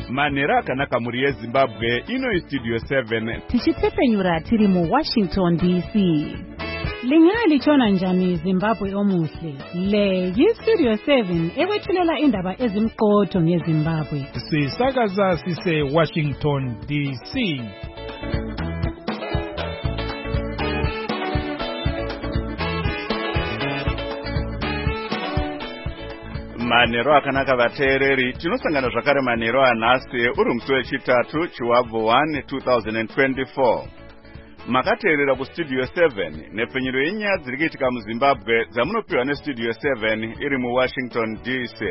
Manhero akanaka muri yeZimbabwe ino Studio 7 tichitsepenyura tiri mu Washington DC. Lingali chona njani Zimbabwe omuhle. Le yiStudio 7 ewethulela indaba ezimqotho ngeZimbabwe. Sisakaza sise Washington DC. Manhero akanaka vateereri, tinosangana zvakare manhero anhasi uri musi wechitatu chiwabvu 1 2024. Makateerera kuStudio 7 nepfenyuro yenyaya dziri kuitika muZimbabwe dzamunopiwa neStudio 7 iri muWashington DC.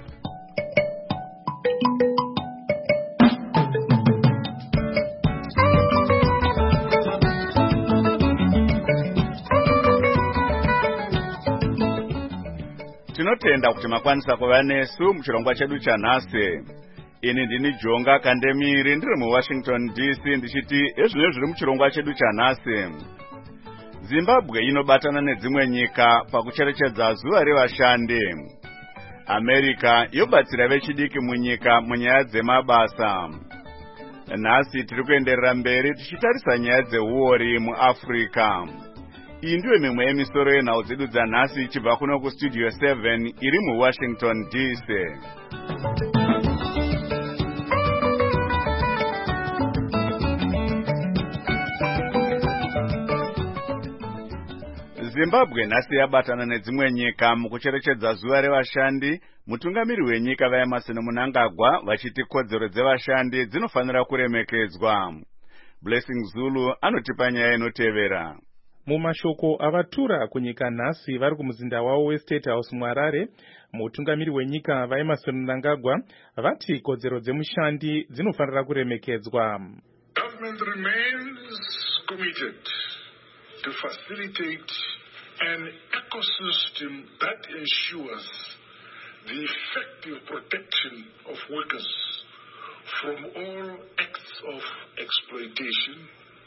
Tinotenda kuti makwanisa kuva nesu muchirongwa chedu chanhasi. Ini ndini Jonga Kandemiri ndiri muWashington DC ndichiti ezvino zviri muchirongwa chedu chanhasi. Zimbabwe inobatana nedzimwe nyika pakucherechedza zuva revashandi. America yobatsira vechidiki munyika munyaya dzemabasa. Nhasi tiri kuenderera mberi tichitarisa nyaya dzeuori muAfrica. Iyi ndiyo mimwe yemisoro yenhau dzedu dzanhasi ichibva kuno kuStudio 7 iri muWashington DC. Zimbabwe nhasi yabatana nedzimwe nyika mukucherechedza zuva revashandi. Mutungamiri wenyika vaEmmerson Mnangagwa vachiti kodzero dzevashandi dzinofanira kuremekedzwa. Blessing Zulu anotipa nyaya inotevera. Mumashoko avatura kunyika nhasi vari kumuzinda wavo weState House muHarare, mutungamiri wenyika vaEmmerson Mnangagwa vati kodzero dzemushandi dzinofanira kuremekedzwa. Government remains committed to facilitate an ecosystem that ensures the effective protection of workers from all acts of exploitation.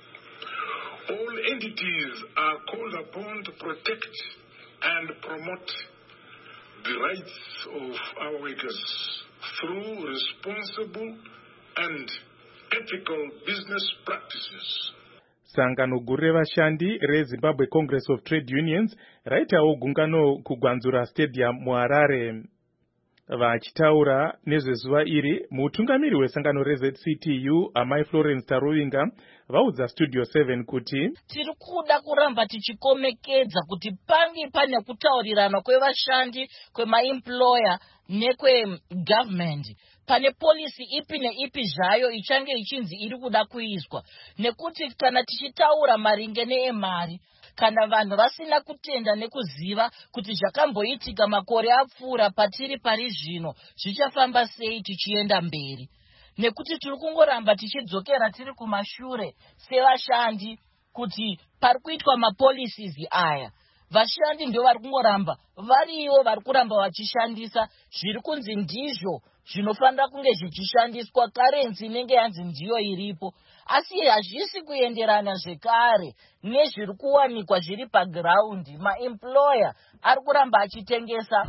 All entities are called upon to protect and promote the rights of our workers through responsible and ethical business practices. Sangano guru revashandi reZimbabwe Congress of Trade Unions raitawo gungano kuGwanzura Stadium muHarare. Vachitaura nezvezuva iri, mutungamiri wesangano reZCTU Amai Florence Taruvinga vaudza Studio 7 kuti tiri kuda kuramba tichikomekedza kuti pange pane kutaurirana kwevashandi, kwemaemployer nekwegovernment. Pane policy ipi neipi zvayo ichange ichinzi iri kuda kuizwa. Nekuti kana tichitaura maringe neemari, kana vanhu vasina kutenda nekuziva kuti zvakamboitika makore apfuura patiri pari zvino, zvichafamba sei tichienda mberi. Nekuti tiri kungoramba tichidzokera tiri kumashure sevashandi kuti pari kuitwa mapolicies aya. Vashandi ndio vari kungoramba variwo vari kuramba vachishandisa zviri kunzi ndizvo zvinofanira kunge zvichishandiswa, currency inenge yanzi ndiyo iripo, asi hazvisi kuenderana zvekare nezviri kuwanikwa zviri paground. Maemployer ari kuramba achitengesa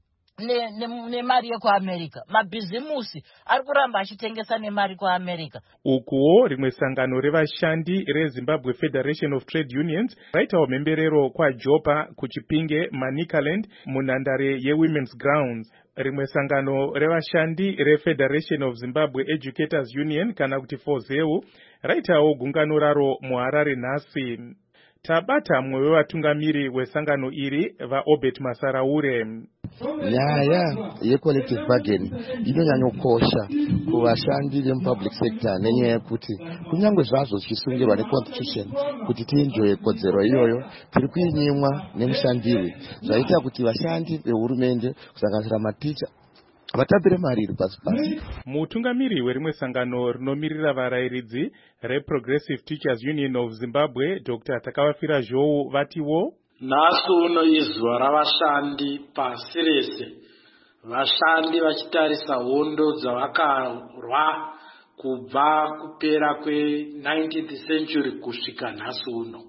nemari yekuAmerica, mabhizimusi ari kuramba achitengesa nemari kuAmerica. Ukuwo rimwe sangano revashandi reZimbabwe Federation of Trade Unions raitawo mhemberero kwaJopa kuChipinge Manicaland munhandare yeWomen's Grounds. Rimwe sangano revashandi reFederation of Zimbabwe Educators Union kana kuti FOZEU raitawo gungano raro muHarare nhasi. Tabata mumwe wevatungamiri wesangano iri vaObert Masaraure. Nyaya yecollective bargaining inonyanyokosha kuvashandi vemupublic sector nenyaya yekuti kunyange zvazvo zvichisungirwa neconstitution kuti tienjoye kodzero iyoyo, tiri kuinyimwa nemushandiri zvaita kuti vashandi vehurumende kusanganisira maticha vatambire mari iri pasi. Mutungamiri werimwe sangano rinomirira varayiridzi reProgressive Teachers Union of Zimbabwe Dr. Takavafira Zhou vatiwo nhasi uno izuva ravashandi pasi rese, vashandi vachitarisa hondo dzavakarwa kubva kupera kwe19th century kusvika nhasi uno.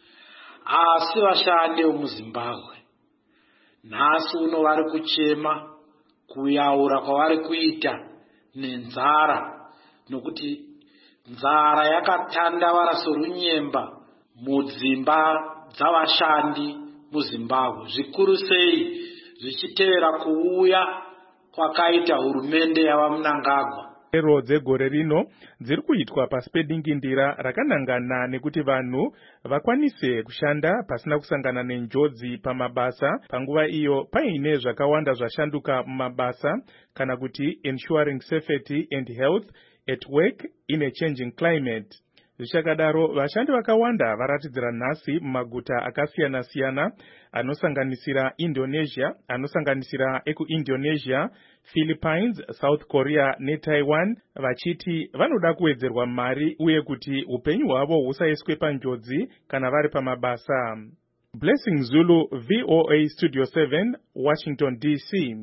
Asi vashandi vemuZimbabwe nhasi uno vari kuchema kuyaura kwavari kuita nenzara nokuti nzara yakatandavara sorunyemba mudzimba dzavashandi muZimbabwe, zvikuru sei zvichitevera kuuya kwakaita hurumende yavaMnangagwa. Ero dzegore rino dziri kuitwa pasi pedingindira rakanangana nekuti vanhu vakwanise kushanda pasina kusangana nenjodzi pamabasa, panguva iyo paine zvakawanda zvashanduka mumabasa, kana kuti ensuring safety and health at work in a changing climate. Zvichakadaro vashandi vakawanda varatidzira nhasi mumaguta akasiyana-siyana anosanganisira Indonesia, anosanganisira ekuIndonesia, Philippines, South Korea neTaiwan, vachiti vanoda kuwedzerwa mari uye kuti upenyu hwavo husaiswe panjodzi kana vari pamabasa. Blessing Zulu, VOA Studio 7, Washington DC.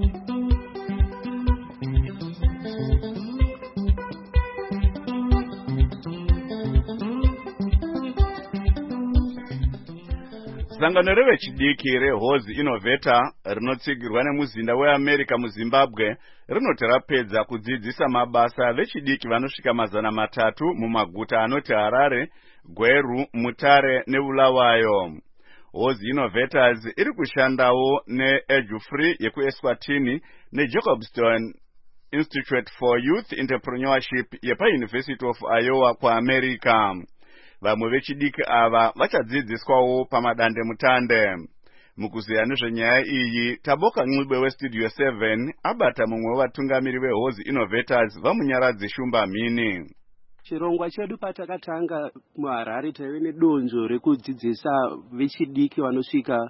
Sangano revechidiki reHozi Innovator rinotsigirwa nemuzinda weAmerica muZimbabwe rinoti rapedza kudzidzisa mabasa vechidiki vanosvika 300 mumaguta anoti Harare, Gweru, Mutare neBulawayo. Hozi Innovators iri kushandawo neEdufree yekuEswatini neJacobstown Institute for Youth Entrepreneurship yepaUniversity of Iowa kuAmerica. Vamwe vechidiki ava vachadzidziswawo pamadande mutande. Mukuziya nezvenyaya iyi, Taboka Ncube weStudio 7 abata mumwe wevatungamiri veHozi Innovators vamunyaradzi Shumba Mhini. Chirongwa chedu patakatanga muHarare taive nedonzvo rekudzidzisa vechidiki vanosvika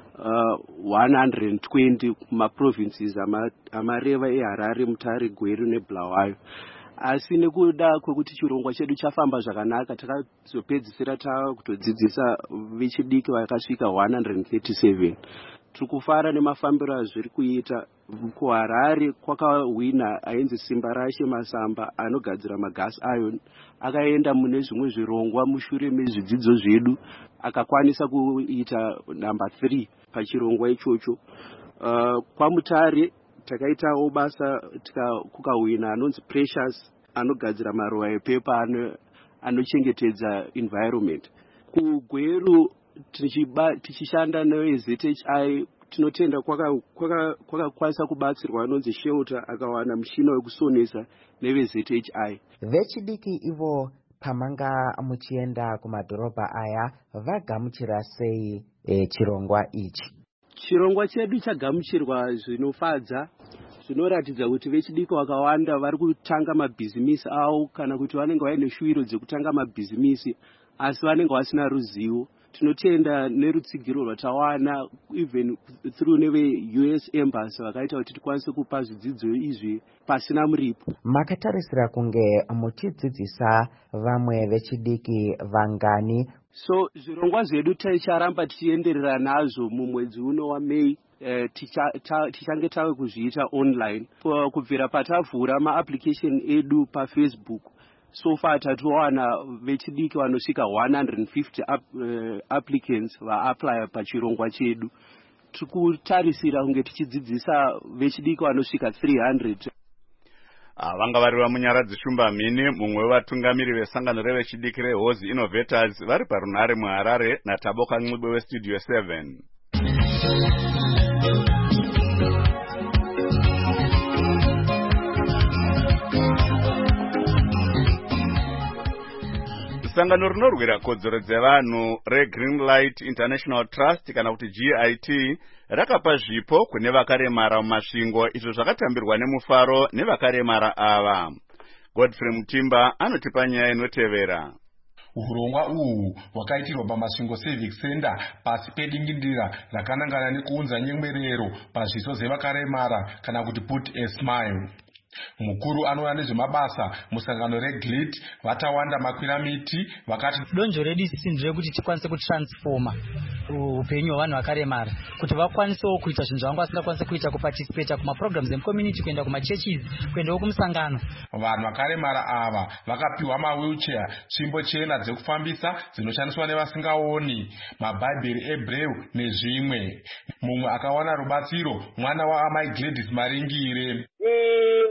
120 kumaprovinces amareva eHarare, Mutare, Gweru neBulawayo. Asi nekuda kwekuti chirongwa chedu chafamba zvakanaka, takazopedzisira kutodzidzisa vechidiki vakasvika 137. Tikufara nemafambiro azviri kuita. KuHarare kwakawina ainzi Simba Rashe Masamba anogadzira magas iron, akaenda mune zvimwe zvirongwa mushure mezvidzidzo zvedu akakwanisa kuita number 3 pachirongwa ichocho. KwaMutare takaitawo basa kukawina anonzi Precious anogadzira maruva epepa anochengetedza environment. KuGweru tichishanda neZHI tinotenda kwakakwanisa kubatsirwa anonzi Shelter akawana mushina wekusonesa neveZHI. Vechidiki ivo pamanga muchienda kumadhorobha aya vagamuchira sei chirongwa ichi? Chirongwa chedu chagamuchirwa zvinofadza, zvinoratidza kuti vechidiki vakawanda vari kutanga mabhizimisi avo kana kuti vanenge vaine shuwiro dzekutanga mabhizimisi asi vanenge vasina ruzivo. Tinotenda nerutsigiro rwatawana even through neve-US Embassy vakaita kuti tikwanise kupa zvidzidzo izvi pasina muripo. Makatarisira kunge muchidzidzisa vamwe vechidiki vangani? So zvirongwa zvedu ticharamba tichienderera nazvo mumwedzi uno waMei. Tichange tave kuzviita online kubvira patavhura maapplication edu paFacebook. So far tatowana vechidiki vanosvika 150 applicants vaapply pachirongwa chedu. Tikutarisira kunge tichidzidzisa vechidiki vanosvika 300. Vanga vari vamunyaradzi Shumba Mhini, mumwe wevatungamiri vesangano revechidiki reHozi Innovators vari parunhare muHarare, naTaboka Ncube weStudio 7. Sangano rinorwira kodzero dzevanhu reGreenlight International Trust kana kuti GIT rakapa zvipo kune vakaremara mumasvingo, izvo zvakatambirwa nemufaro nevakaremara ava. Godfrey Mutimba anotipa nyaya inotevera. Urongwa uhu hwakaitirwa pamasvingo Civic Center pasi pedingindira rakanangana nekuunza nyemwerero pazviso zvevakaremara kana kuti Put a Smile. Mukuru anoona nezvemabasa musangano reGLIT vatawanda makwiramiti vakati donzvo redu isisi nderekuti tikwanise kutransforma upenyu hwavanhu vakaremara kuti vakwanisewo kuita zvinhu zvavanga vasingakwanise kuita, kuparticipate kumaprograms emucommunity, kuenda kumachurches, kuendawo kumusangano. Vanhu vakaremara ava vakapiwa mawheelchair, tsvimbo chena dzekufambisa dzinoshandiswa nevasingaoni, mabhaibheri eBraille nezvimwe. Mumwe akawana rubatsiro mwana waamai Gladys Maringire. Meeting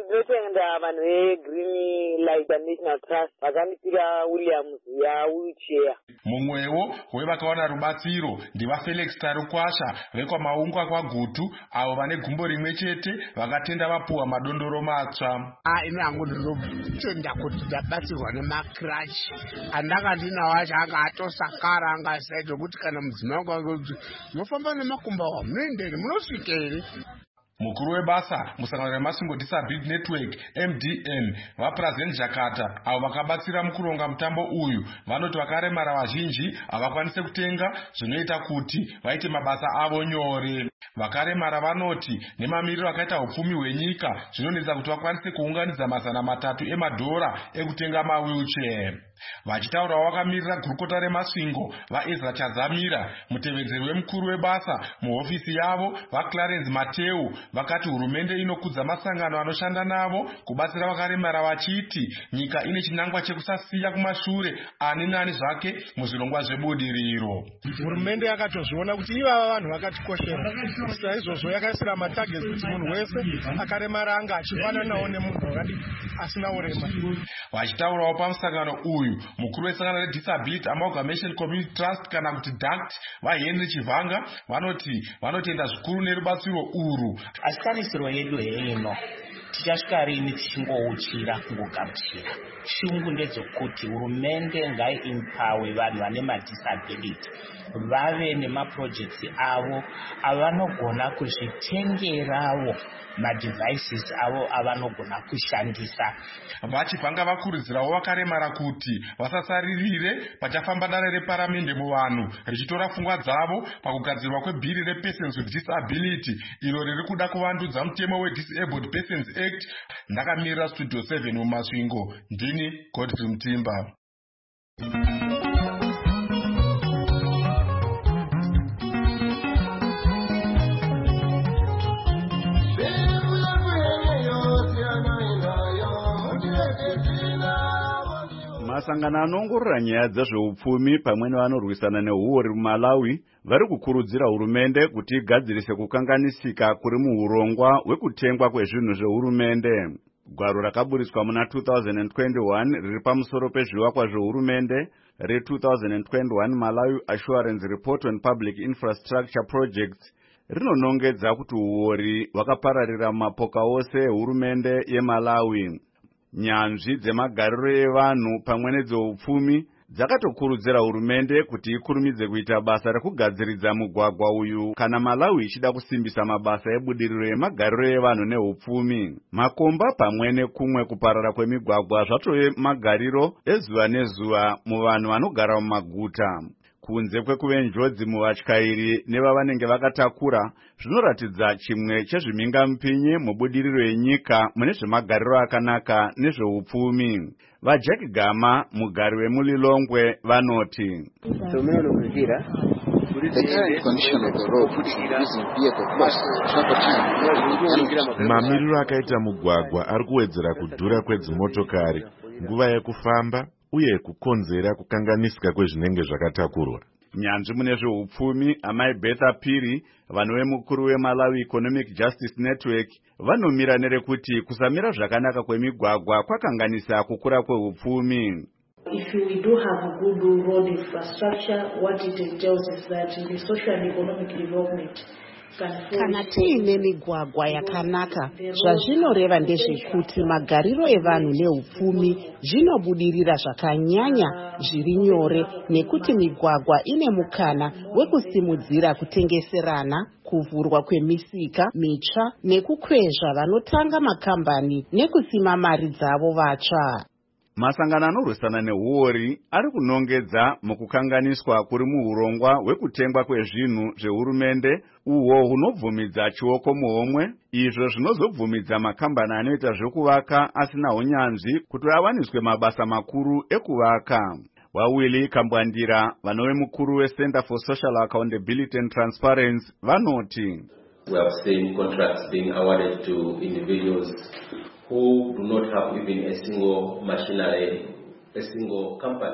ndakatenda vanhu vegreen light national trust vakandipira Williams wheelchair. Mumwewo wevakawana rubatsiro ndivafelix tarukwasha vekwamaungwa kwagutu avo vane gumbo rimwe chete vakatenda vapuwa madondoro matsva. Ine hangu ndinotenda kuti ndabatsirwa nemakrachi andakandinawo acho anga atosakara anga asaita kuti kana mudzimai wangu kuti mofamba nemakumba awa munoendeni munosvikei. Mukuru webasa musangano remasingo disability network MDN vaPresident Jakata avo vakabatsira mukuronga mutambo uyu vanoti vakaremara vazhinji havakwanise kutenga zvinoita kuti vaite mabasa avo nyore. Vakaremara vanoti nemamiriro akaita upfumi hwenyika zvinonetsa kuti vakwanise kuunganidza $300 emadhora ekutenga mawheelchair. Vachitaurawo vakamirira gurukota remasvingo vaEzra Chazamira mutevedzeri wemukuru webasa muhofisi yavo vaClarence Mateu vakati hurumende inokudza masangano anoshanda navo kubatsira vakaremara vachiti nyika ine chinangwa chekusasiya kumashure ani nani zvake muzvirongwa zvebudiriro. Hurumende yakatozviona kuti ivava vanhu vakatikoshera, saizvozvo yakaisira matageti kuti munhu wese akaremara anga achifananawo nemunhu asina urema. Vachitaurawo pamusangano uyu mukuru wesangano reDisability Amalgamation Community Trust kana kuti DACT vaHenry Chivanga vanoti vanotenda zvikuru nerubatsiro uru. Asikanisiro yedu heino tichasvika rini tichingouchira kungogamuchira. Shungu ndedzokuti hurumende ngaiimpawe vanhu vane madisability vave nemaprojects avo avanogona kuzvitengerawo madevices avo avanogona kushandisa. Vachibvanga vakurudzirawo vakaremara kuti vasasaririre pachafamba dare reparamende muvanhu richitora pfungwa dzavo pakugadzirwa kwebhiri repersons with disability iro riri kuda kuvandudza mutemo weDisabled Persons Act. Ndakamirira Studio 7 mumasvingo ndini Godfrey Mutimba. Masangano anoongorora nyaya dzezveupfumi pamwe nevanorwisana neuori muMalawi vari kukurudzira hurumende kuti igadzirise kukanganisika kuri muurongwa hwekutengwa kwezvinhu zvehurumende. Gwaro rakaburiswa muna 2021 riri pamusoro pezvivakwa zvehurumende re-2021 Malawi Assurance Report on Public Infrastructure Projects rinonongedza kuti uori hwakapararira mumapoka ose ehurumende yeMalawi. Nyanzvi dzemagariro evanhu pamwe nedzeupfumi dzakatokurudzira hurumende kuti ikurumidze kuita basa rekugadziridza mugwagwa uyu kana Malawi ichida kusimbisa mabasa ebudiriro yemagariro evanhu neupfumi. Makomba pamwe nekumwe kuparara kwemigwagwa zvatove magariro ezuva nezuva muvanhu vanogara mumaguta. Kunze kwekuve njodzi muvatyairi nevavanenge vakatakura zvinoratidza chimwe chezvimingamupinyi mubudiriro yenyika mune zvemagariro akanaka nezveupfumi. VaJack Gama mugari wemuLilongwe vanoti mamiriro akaita mugwagwa ari kuwedzera kudhura kwedzimotokari, nguva yekufamba uye kukonzera kukanganisika kwezvinenge zvakatakurwa. Nyanzvi mune zveupfumi amai Betha Piri vanhu vemukuru weMalawi Economic Justice Network vanomira nerekuti kusamira zvakanaka kwemigwagwa kwakanganisa kukura kweupfumi. If we do have a good road infrastructure, what it entails is that in the social and economic development kana tiine migwagwa yakanaka zvazvinoreva ndezvekuti magariro evanhu neupfumi zvinobudirira zvakanyanya zviri nyore nekuti migwagwa ine mukana wekusimudzira kutengeserana, kuvhurwa kwemisika mitsva nekukwezva vanotanga makambani nekusima mari dzavo vatsva. Masangano anorwisana neuori ari kunongedza mukukanganiswa kuri muurongwa hwekutengwa kwezvinhu zvehurumende uhwo hunobvumidza chioko muhomwe, izvo zvinozobvumidza makambani anoita zvekuvaka asina unyanzvi kuti awaniswe mabasa makuru ekuvaka. Wawili Kambwandira vanove mukuru weCenter for Social Accountability and Transparency vanoti we have seen contracts being awarded to individuals who do not have even a single machinery, a single company.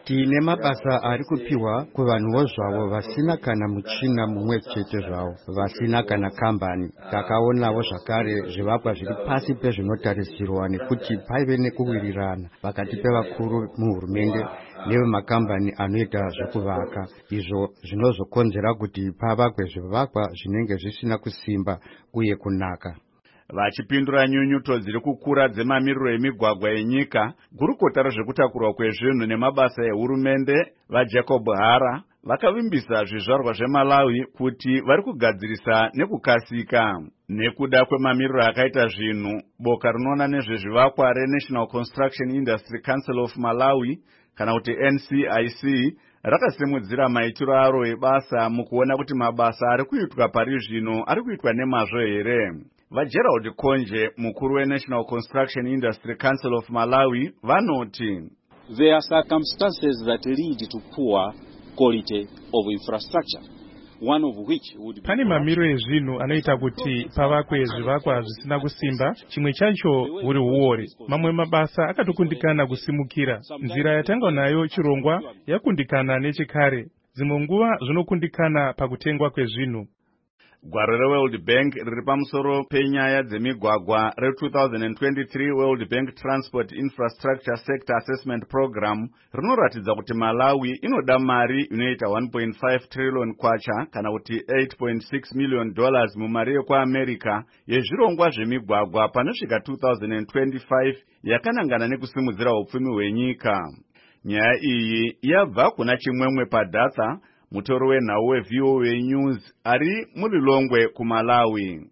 tine mabasa ari kupiwa kuvanhuwo zvavo vasina kana muchina mumwe chete zvavo, vasina kana kambani. Takaonawo zvakare zvivakwa zviri pasi pezvinotarisirwa nekuti paive nekuwirirana pakati pevakuru muhurumende nevemakambani anoita zvekuvaka. Izvo zvinozokonzera kuti pavakwe zvivakwa zvinenge zvisina kusimba uye kunaka. Vachipindura nyunyuto dziri kukura dzemamiriro emigwagwa enyika, gurukota rezvekutakurwa kwezvinhu nemabasa ehurumende vaJacob Hara vakavimbisa zvizvarwa zveMalawi kuti vari kugadzirisa nekukasika. Nekuda kwemamiriro akaita zvinhu, boka rinoona nezvezvivakwa reNational Construction Industry Council of Malawi kana kuti NCIC rakasimudzira maitiro aro ebasa mukuona kuti mabasa ari kuitwa pari zvino ari kuitwa nemazvo here. VaGerald Konje, mukuru weNational Construction Industry Council of Malawi, vanoti there are circumstances that lead to poor quality of infrastructure, one of which would be pane mamiro ezvinhu anoita kuti pavakwe zvivakwa zvisina kusimba. Chimwe chacho uri uore. Mamwe mabasa akatokundikana kusimukira. Nzira yatanga nayo chirongwa yakundikana nechekare. Dzimwe nguva zvinokundikana pakutengwa kwezvinhu. Gwaro reWorld Bank riri pamusoro penyaya dzemigwagwa re-2023 World Bank Transport Infrastructure Sector Assessment Program rinoratidza kuti Malawi inoda mari inoita 1.5 trillion kwacha kana kuti $8.6 million mumari yekuAmerica yezvirongwa zvemigwagwa panosvika 2025 yakanangana nekusimudzira upfumi hwenyika. Nyaya iyi yabva kuna Chimwemwe Padatha, mutoro wenhau weVOA News ari muLilongwe kuMalawi.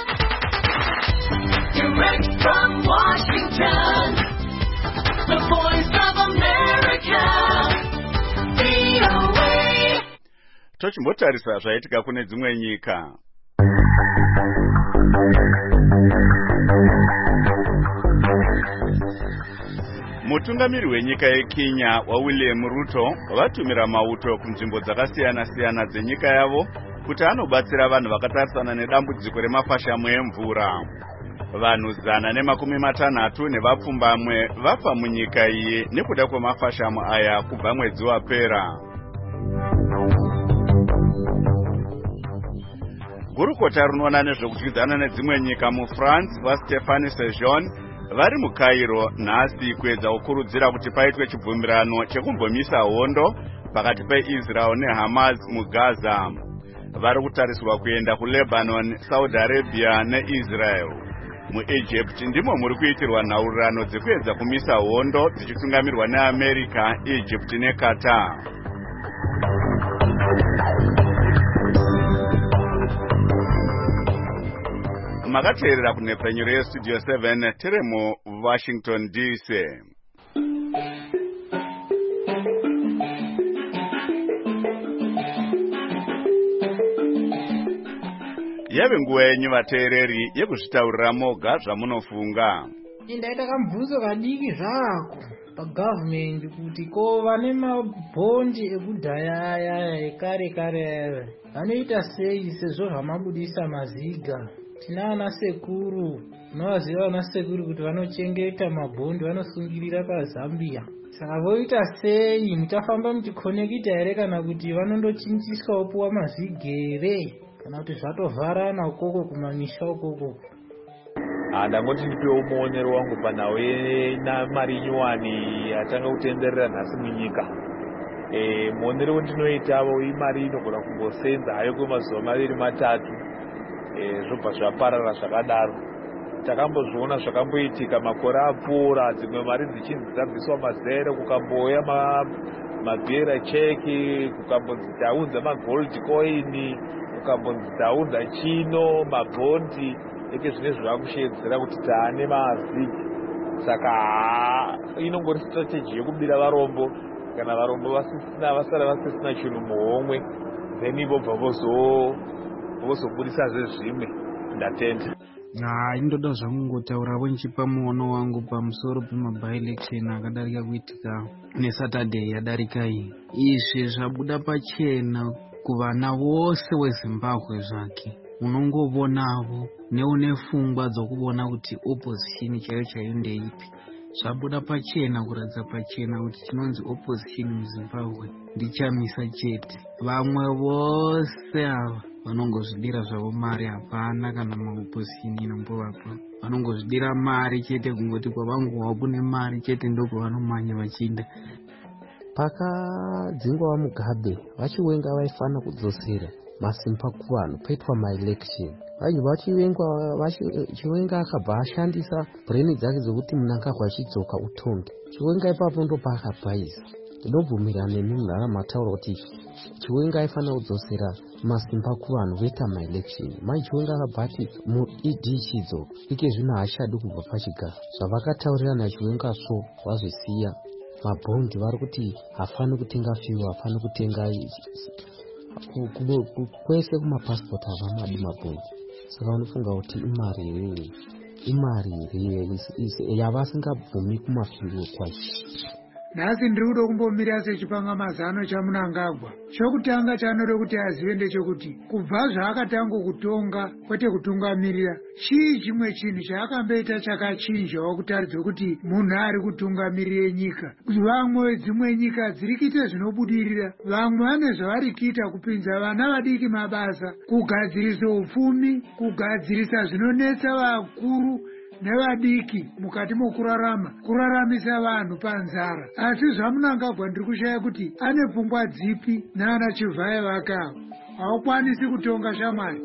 Direct from Washington, the voice of America, VOA. Tochimbotarisa zvaitika kune dzimwe nyika. Mutungamiri wenyika yeKenya waWilliam Ruto vatumira mauto kunzvimbo dzakasiyana-siyana dzenyika yavo kuti anobatsira vanhu vakatarisana nedambudziko remafashamu emvura. Vanhu 150 nevapfumbamwe vafa munyika iyi nekuda kwemafashamu aya kubva mwedzi wapera. Gurukota rinoona nezvekudyidzana nedzimwe nyika muFrance vaStéphane Sejourne vari muCairo nhasi kuedza kukurudzira kuti paitwe chibvumirano chekumbomisa hondo pakati peIsrael neHamas muGaza. Vari kutariswa kuenda kuLebanon, Saudi Arabia neIsrael. MuEgypt ndimo muri kuitirwa nhaurirano dzekuedza kumisa hondo dzichitungamirwa neAmerica, Egypt neQatar. Makateerera kunhepfenyuro yeStudio 7 tiri muWashington DC. Yave nguva yenyu vateereri yekuzvitaurira moga zvamunofunga. Ndaita kamubvunzo kadiki zvako pagavhumendi kuti ko vane mabhondi ekudhaya aya ekare aya vanoita sei sezvo zvamabudisa maziga. Tina ana sekuru, unovaziva ana sekuru kuti vanochengeta mabhondi vanosungirira paZambia. Saka voita sei, muchafamba muchikonekita here kana kuti vanondochinjiswa opuwa mazigere kana kuti zvatovharana ukoko kumamisha ukoko? Ndangoti ndipewo muonero wangu panhau yenamari nyuwani yatanga kutenderera nhasi munyika. Muonero wandinoitavo imari inogona kungosenza hayo kwemazuva 2-3 zvobva zvaparara zvakadaro. Takambozviona zvakamboitika makore apfuura, dzimwe mari dzichinzi dzabviswa mazero, kukambouya mabhera cheki, kukambonzi dzaunza magold coin, kukambonzi dzaunza chino mabhondi eke zvine zvakushedzera kuti taane mazigi. Saka inongori strategy yekubira varombo, kana varombo vasara vasisina chinhu muhomwe, then vobva vozobudisa zvezvimwe. Ndatenda. Indoda zvakungotaurawo nchipa muono wangu pamusoro pemaby-election akadarika kuitika neSaturday yadarika iyi. Izvi zvabuda pachena kuvana vose weZimbabwe zvake. Unongovonavo neune pfungwa dzokuvona kuti opposition chaiyo ndeipi. zvabuda pachena kuratidza pachena kuti chinonzi opposition muzimbabwe ndichamisa chete. Vamwe vose ava vanongozvidira zvavo mari, hapana kana maopposition inombovapa. Vanongozvidira mari chete, kungoti kwavangowa kune mari chete ndokwavanomanya vachiinda. Pakadzingwa Mugabe vachiwenga vaifana kudzosera masimba kuvanhu paitwa maelection. Chiwenga akabva ashandisa breni dzake dzekuti Mnangagwa achidzoka utongi. Chiwenga ipapo ndo paakabhaisa. Ndinobvumirana nemi munhara mataura kuti Chiwenga aifana kudzosera masimba kuvanhu voita maelection. Chiwenga akabva ati mu-ED chidzoka ike zvino haachadi kubva pachigaro. Zvavakataurirana Chiwenga so vazvisiya. Mabhondi vari kuti hafani kutenga fiwa, hafani kutenga kwese kumapasipoti havamadi mabhondi. Saka unofunga kuti imari here yavasingabvumi kumafiwo kwacho. Nhasi ndiri kuda kumbomirira sechipanga mazano chaMnangagwa. Chokutanga chanode kuti azive ndechekuti kubva zvaakatanga kutonga kwete kutungamirira, chii chimwe chinhu chaakamboita chakachinjawo kutaridza kuti munhu ari kutungamirire nyika. Vamwe dzimwe nyika dziri kuita zvinobudirira, vamwe vane zvavari kuita kupinza vana vadiki mabasa, kugadzirisa upfumi, kugadzirisa zvinonetsa vakuru nevadiki mukati mokuraramisa vanhu panzara. Asi zvaMnangagwa ndiri kushaya kuti ane pfungwa dzipi naana Chivhaya vake avo. Haukwanisi kutonga shamwari.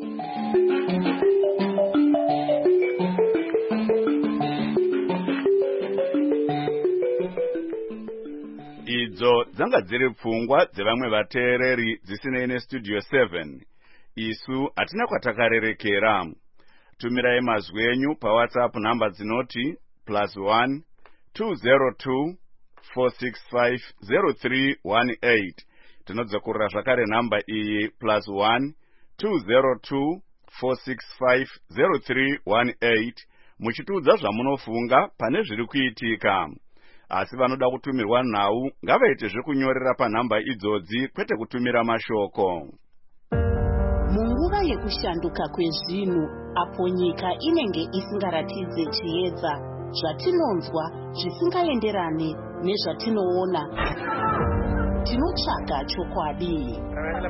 Idzo dzanga dziri pfungwa dzevamwe vateereri dzisinei nestudio 7. Isu hatina kwatakarerekera. Tumirai mazwi enyu paWhatsApp namba dzinoti +1 202 465 0318. Tinodzokorera zvakare namba iyi +1 202 465 0318 muchitiudza zvamunofunga pane zviri kuitika. Asi vanoda kutumirwa nhau ngavaite zvekunyorera panhamba idzodzi kwete kutumira mashoko. Munguva yekushanduka kwezvinhu, apo nyika inenge isingaratidze chiedza, zvatinonzwa zvisingaenderane nezvatinoona, tinotsvaga chokwadi.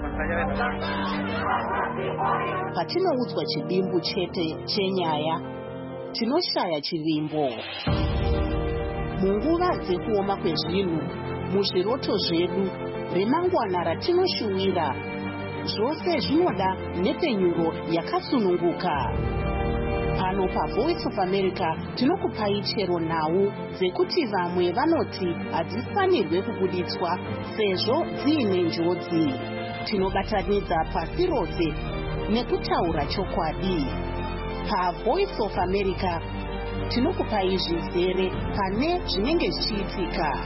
Patinoudzwa chidimbu chete chenyaya, tinoshaya chivimbo. Munguva dzekuoma kwezvinhu, muzviroto zvedu, remangwana ratinoshuwira, zvose zvinoda nepenyuro yakasununguka. Pano paVoice of America tinokupai chero nhau dzekuti vamwe vanoti hadzifanirwe kubuditswa sezvo dziine njodzi. Tinobatanidza pasi rose nekutaura chokwadi. PaVoice of America tinokupai zvizere pane zvinenge zvichiitika.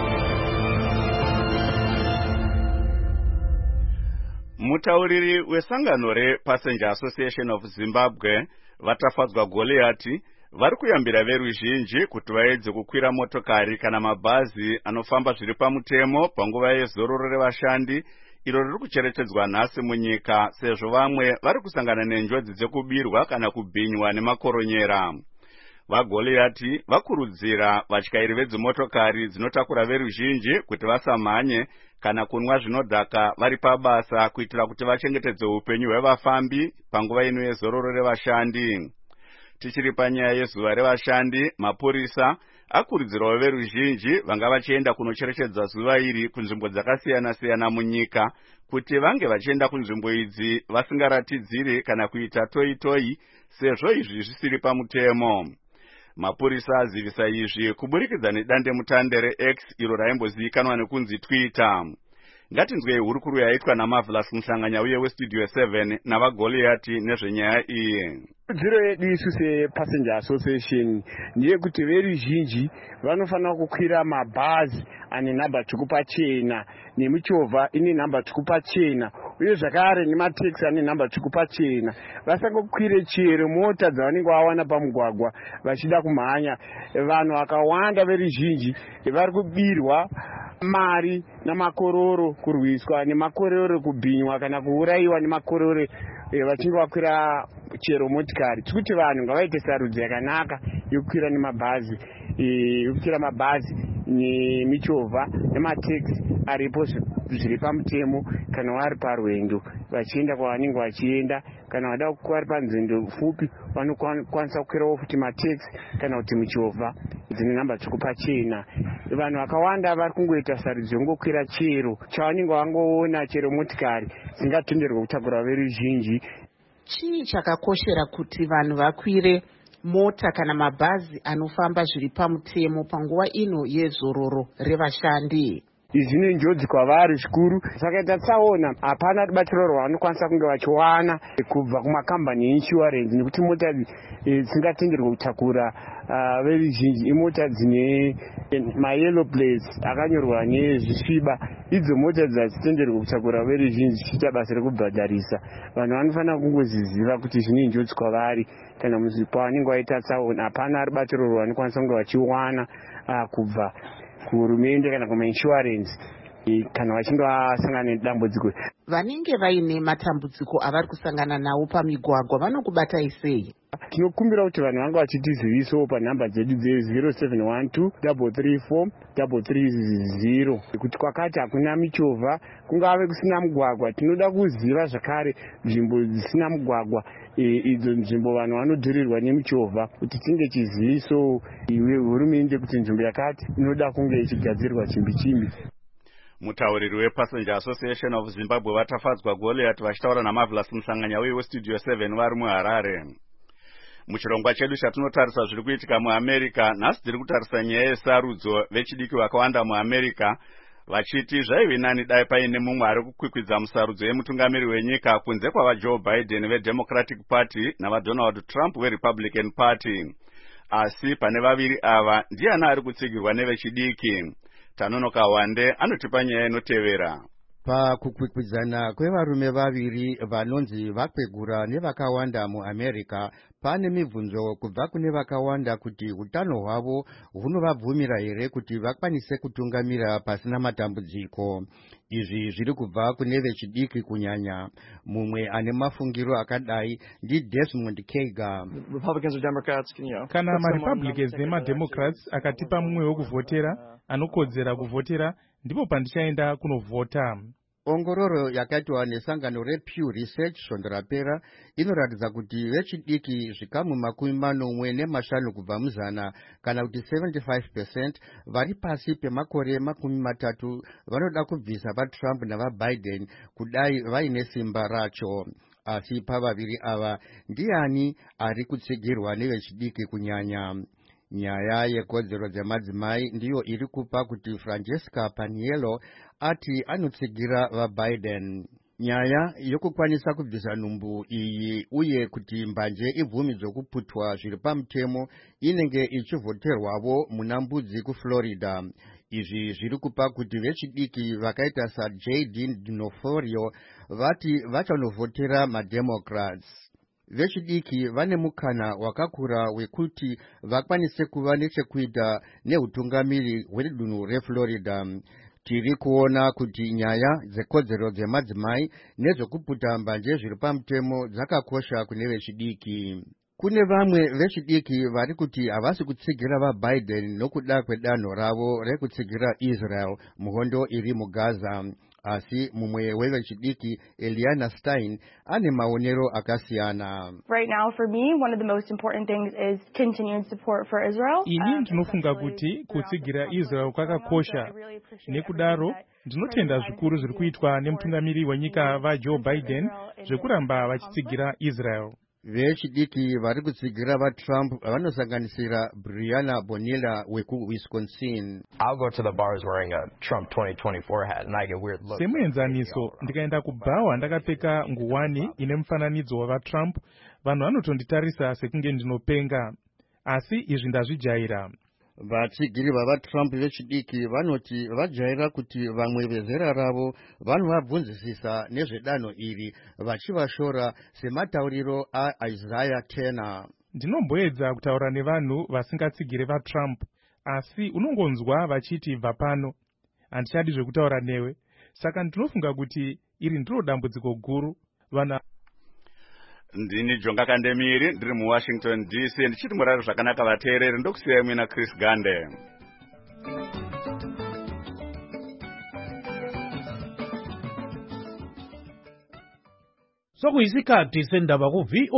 Mutauriri wesangano rePassenger Association of Zimbabwe vatafadzwa Goliati vari kuyambira veruzhinji kuti vaedze kukwira motokari kana mabhazi anofamba zviri pamutemo panguva yezororo revashandi iro riri kucherechedzwa nhasi munyika, sezvo vamwe vari kusangana nenjodzi dzekubirwa kana kubhinywa nemakoronyera. VaGoliati vakurudzira vatyairi vedzimotokari dzinotakura veruzhinji kuti vasamhanye kana kunwa zvinodhaka vari pabasa kuitira kuti vachengetedze upenyu hwevafambi panguva ino yezororo revashandi. Tichiri panyaya yezuva revashandi, mapurisa akurudzirawo veruzhinji vanga vachienda kunocherechedza zuva iri kunzvimbo dzakasiyana-siyana munyika kuti vange vachienda kunzvimbo idzi vasingaratidziri kana kuita toyi-toyi, sezvo izvi zvisiri pamutemo. Mapurisa azivisa izvi kuburikidza nedandemutande reX iro raimbozivikanwa nekunzi Twitter. Ngatinzwei hurukuru yaitwa naMarvelous Muhlanganya uye weStudio 7 navaGoliati nezvenyaya iyi. Kurudziro yedu isu sePassenger Association ndeyekuti veruzhinji vanofanira kukwira mabhazi ane nhamba tsvuku pachena nemichovha ine nhamba tsvuku pachena uye zvakare nemateksi ane nhamba tsvuku pachena. Vasangokwire chero mota dzavanenge vawana pamugwagwa vachida kumhanya. Vanhu vakawanda veruzhinji vari kubirwa mari namakororo kurwiswa nemakororo kubhinywa kana kuurayiwa nemakororo vachinge vakwira chero motikari. Tikuti vanhu ngavaite sarudzo yakanaka yokukwira nemabhazi yekukwira mabhazi nemichovha nemateksi aripo zviri pamutemo kana vari parwendo vachienda kwavanenge vachienda. Kana vada vari panzendo pfupi vanokwanisa kukwirawo futi mateksi kana kuti michovha dzine namba tsvuku pachena. Vanhu vakawanda vari kungoita sarudzo yongokwira chero chavanenge vangoona, chero motikari dzingatenderwa kutakura veruzhinji. Chii chakakoshera kuti vanhu vakwire mota kana mabhazi anofamba zviri pamutemo panguva ino yezororo revashandi? Izvi zvine njodzi kwavari zvikuru. Saka tsaona hapana rubatsiro rwavanokwanisa kunge vachiwana kubva kumakambani einsurance, nekuti mota dzisingatenderwa kutakura veruzhinji imota dzine mayellow plates akanyorwa nezvisviba. Idzo mota dzatitenderwa kutakura veruzhinji zichiita basa rekubhadharisa. Vanhu vanofanira kungoziziva kuti zvine njodzi kwavari kana pavanenge vaita tsaona. Hapana rubatsiro rwavanokwanisa kunge vachiwana kubva kuhurumende kana kumainsurance kana vachinge vasangana nedambudziko. Vanenge vaine matambudziko avari kusangana nawo pamigwagwa vanokubatai sei? Tinokumbira kuti vanhu vanga vachitizivisawo panhamba dzedu dze0712 334 330 kuti kwakati hakuna michovha, kungave kusina mugwagwa. Tinoda kuziva zvakare nzvimbo dzisina mugwagwa, idzo nzvimbo vanhu vanodhurirwa nemichovha, kuti tinge chiziviso hurumende kuti nzvimbo yakati inoda kunge ichigadzirwa chimbi. Mutauriri wePassenger Association of Zimbabwe vatafadzwa Goliath vachitaura naMarvelous Musanganya weStudio 7 vari muHarare. Muchirongwa chedu chatinotarisa zviri kuitika muAmerica, nhasi tiri kutarisa nyaya yesarudzo vechidiki vakawanda muAmerica vachiti zvaive nani dai paine mumwe ari kukwikwidza musarudzo yemutungamiri wenyika kunze kwavaJoe Biden veDemocratic Party navaDonald Trump veRepublican Party. Asi pane vaviri ava ndiani ari kutsigirwa nevechidiki? Tanonoka Wande anotipa nyaya inotevera. Pakukwikwidzana kwevarume vaviri vanonzi vakwegura nevakawanda muAmerica, pane mibvunzo kubva kune vakawanda kuti utano hwavo hunovabvumira here kuti vakwanise kutungamira pasina matambudziko. Izvi zviri kubva kune vechidiki kunyanya. Mumwe ane mafungiro akadai ndiDesmond Kega. Kana maRepublicans nemaDemocrats akatipa mumwe wekuvhotera anokodzera kuvhotera, ndipo pandichaenda kunovhota. Ongororo yakaitwa nesangano rePew Research svondo rapera inoratidza kuti vechidiki zvikamu 45 kubva muzana kana kuti 75% vari pasi pemakore 30 vanoda kubvisa vaTrump navaBiden kudai vaine simba racho. Asi pavaviri ava ndiani ari kutsigirwa nevechidiki kunyanya? Nyaya yekodzero dzemadzimai ndiyo iri kupa kuti Francesca Paniello ati anotsigira vaBiden. Nyaya yokukwanisa kubvisa nhumbu iyi uye kuti mbanje ibvumidzwe kuputwa zviri pamutemo inenge ichivhoterwavo muna Mbudzi kuFlorida. Izvi zviri kupa kuti vechidiki vakaita saJD D'Onofrio vati vachanovhotera maDemocrats. Vechidiki vane mukana wakakura wekuti vakwanise kuva nechekuita neutungamiri hwedunhu reFlorida. Tiri kuona kuti nyaya dzekodzero dzemadzimai nezvokuputa mbanje zviri pamutemo dzakakosha kune vechidiki. Kune vamwe vechidiki vari kuti havasi kutsigira vaBiden nokuda kwedanho ravo rekutsigira Israel muhondo iri muGaza. Asi mumwe wevechidiki Eliana Stein ane maonero akasiyana. Right now for me one of the most important things is continued support for Israel. Ini ndinofunga kuti kutsigira Israel kwakakosha. Nekudaro ndinotenda zvikuru zviri kuitwa nemutungamiri wenyika vaJoe Biden zvekuramba vachitsigira Israel. Vechidiki vari kutsigira vaTrump vanosanganisira Brianna Bonilla wekuWisconsin. I'll go to the bars wearing a Trump 2024 hat and I get weird looks. Semuenzaniso ndikaenda kubhawa ndakapfeka nguwani ine mufananidzo wavaTrump, vanhu vanotonditarisa sekunge ndinopenga. Asi izvi ndazvijaira. Vatsigiri vavaTrump vechidiki vanoti vajaira kuti vamwe vezera ravo vanovabvunzisisa nezvedanho iri vachivashora sematauriro aIsaiah 10. Ndinomboedza kutaura nevanhu vasingatsigire vaTrump, asi unongonzwa vachiti bva pano, handichadi zvekutaura newe. Saka ndinofunga kuti iri ndiro dambudziko guru. ndini Jonga Kandemiri ndiri muWashington DC ndichiti murari zvakanaka vateereri ndokusiyai mwina Chris Gande. Sokuyisikhathi sendaba ku